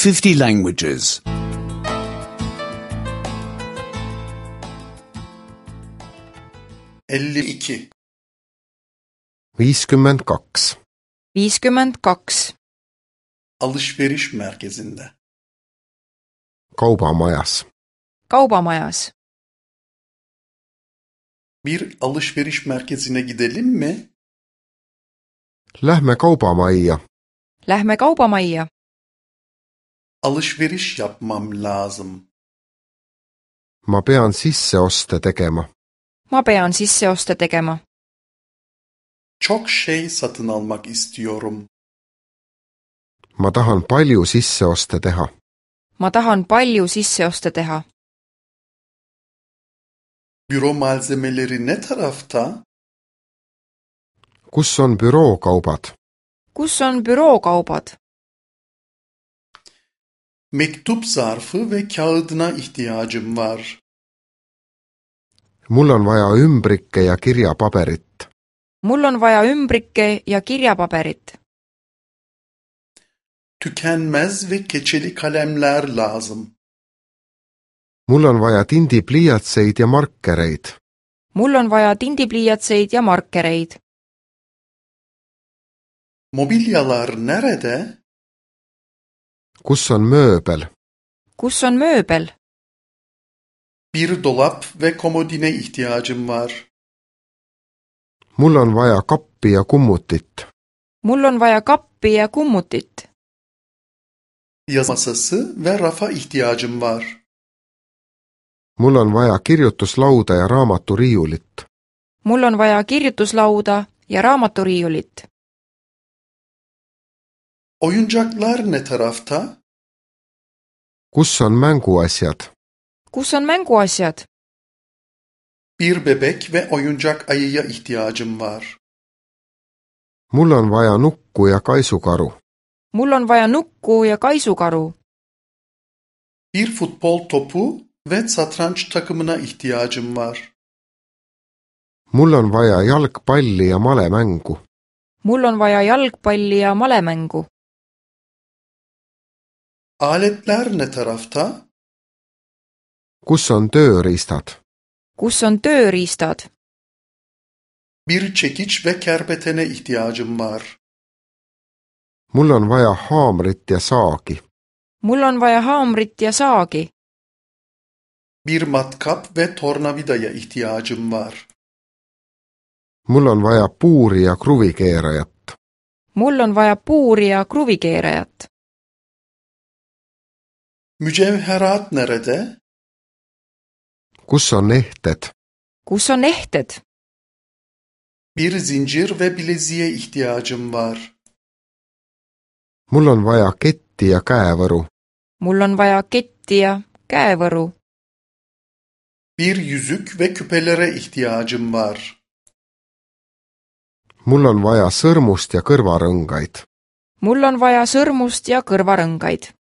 50 languages. 52. 52. 52. Alışveriş merkezinde. Kaubamajas. Kaubamajas. Bir alışveriş merkezine gidelim mi? Lähme kaubamajja. Lähme kaubamajja. Alışveriş yapmam lazım. Ma pean sisseoste tegema. Ma pean sisseoste tegema. Çok şey satın almak istiyorum. Ma tahan palju sisseoste teha. Ma tahan palju sisseoste teha. Büro malzemeleri ne tarafta? Kus on bürookaubad? Kus on bürookaubad? Mektup zarfı ve kağıdına ihtiyacım var. Mul on vaja ümbrikke ja kirjapaberit. Mul on vaja ümbrikke ja kirjapaberit. Tükenmez ve keçeli kalemler lazım. Mul on vaja tindipliiatseid ja markereid. Mul on vaja tindipliiatseid ja markereid. Mobilyalar nerede? Kus on mööbel? Kus on mööbel? Bir dolap ve komodine ihtiyacım var. Mul on vaja kappi ja kummutit. Mul on vaja kappi ja kummutit. Yazı masası ve rafa ihtiyacım var. Mul on vaja kirjutuslauda ja raamaturiiulit. Mul on vaja kirjutuslauda ja raamaturiiulit. Oyuncaklar ne tarafta? Kus on mänguasjad? Kus on mänguasjad? Bir bebek ve oyuncak ayıya ihtiyacım var. Mul on vaja nukku ja kaisukaru. Mul on vaja nukku ja kaisukaru. Bir futbol topu ve satranç takımına ihtiyacım var. Mul on vaja jalgpalli ja malemängu. Mul on vaja jalgpalli ja malemängu. Aletler ne tarafta? Kus on tööriistad? Kus on tööriistad? Bir çekiç ve kerpetene ihtiyacım var. Mul on vaja haamrit ja saagi. Mul on vaja haamrit ja saagi. Bir matkap ve tornavidaya ihtiyacım var. Mul on vaja puuri ja kruvikeerajat. Mul on vaja puuri ja kruvikeerajat. Mücevherat nerede? Kus on ehted? Kus on ehted? Bir zincir ve bileziğe ihtiyacım var. Mul on vaja ketti ja käevõru. Mul on vaja ketti ja käevõru. Bir yüzük ve küpelere ihtiyacım var. Mul on vaja sõrmust ja kõrvarõngaid. Mul on vaja sõrmust ja kõrvarõngaid.